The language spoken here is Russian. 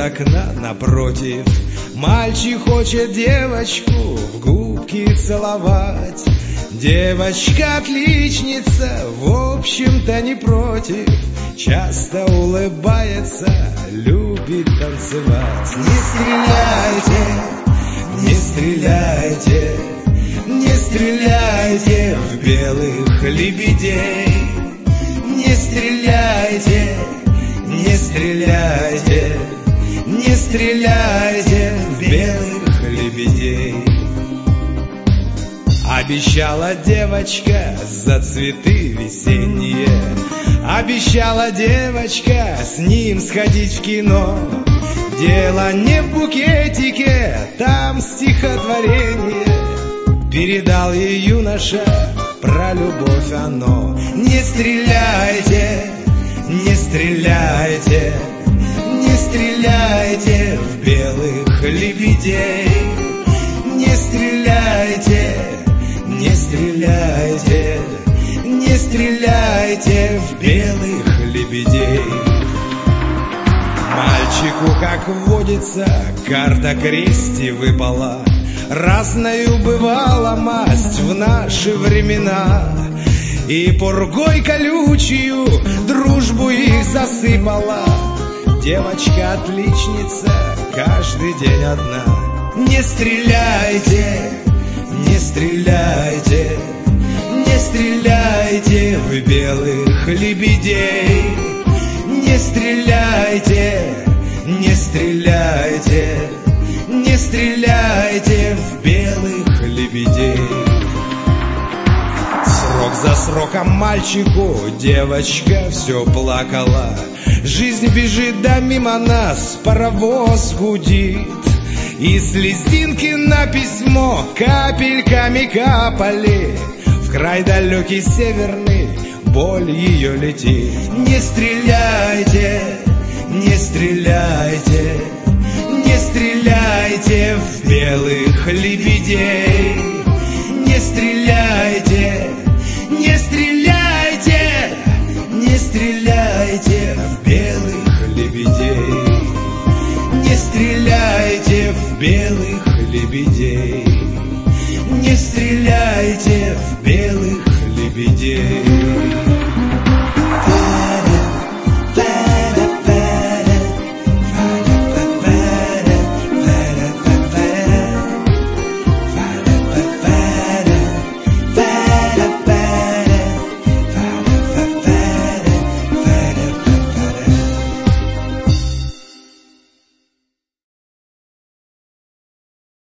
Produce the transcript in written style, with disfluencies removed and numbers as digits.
окна напротив. Мальчик хочет девочку в губки целовать. Девочка отличница, в общем-то не против. Часто улыбается, любит танцевать. Не стреляйте, не стреляйте, не стреляйте в белых лебедей. Не стреляйте, не стреляйте, не стреляйте в белых лебедей. Обещала девочка за цветы весенние, обещала девочка с ним сходить в кино. Дело не в букетике, там стихотворение. Передал ей юноша про любовь оно. Не стреляйте, не стреляйте, не стреляйте в белых лебедей. Не стреляйте, не стреляйте, не стреляйте в белых лебедей. Мальчику, как водится, карта крести выпала. Разною бывала масть в наши времена, и пургой колючую дружбу их засыпала. Девочка отличница, каждый день одна. Не стреляйте, не стреляйте, не стреляйте в белых лебедей. Не стреляйте, не стреляйте, не стреляйте в белых лебедей. Срок за сроком мальчику девочка все плакала. Жизнь бежит, да мимо нас паровоз гудит. И слезинки на письмо капельками капали. В край далекий северный боль ее летит. Не стреляйте, не стреляйте, не стреляйте в белых лебедей. Не стреляйте, не стреляйте, не стреляйте в белых лебедей. Не стреляйте в белых лебедей. Не стреляйте в белых лебедей.